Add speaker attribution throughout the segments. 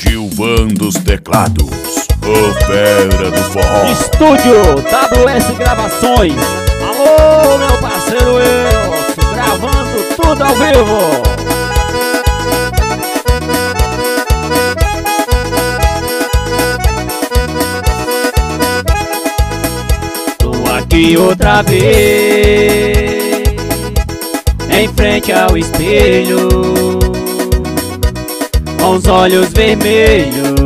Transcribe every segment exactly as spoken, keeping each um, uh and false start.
Speaker 1: Gilvan dos teclados, o fera do forró.
Speaker 2: Estúdio W S Gravações. Alô, meu parceiro Wilson, gravando tudo ao vivo. Tô aqui outra vez, em frente ao espelho, com os olhos vermelhos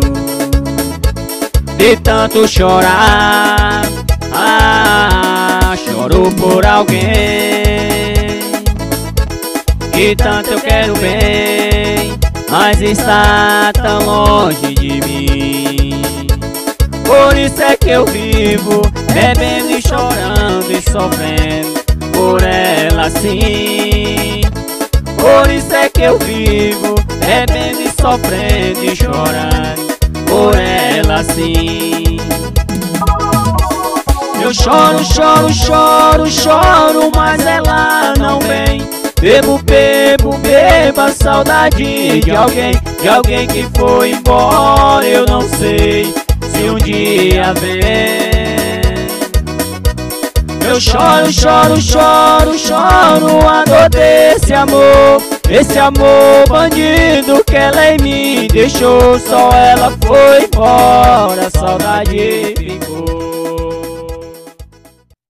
Speaker 2: de tanto chorar. Ah, choro por alguém que tanto eu quero bem, mas está tão longe de mim. Por isso é que eu vivo bebendo e chorando e sofrendo por ela assim. Por isso é que eu vivo bebendo e sofrendo e chorando por ela assim. Eu choro, choro, choro, choro, mas ela não vem. Bebo, bebo, bebo a saudade de alguém, de alguém que foi embora. Eu não sei se um dia vem. Eu choro, choro, choro, choro a dor desse amor, esse amor bandido que ela em mim deixou. Só ela foi embora, a saudade ficou.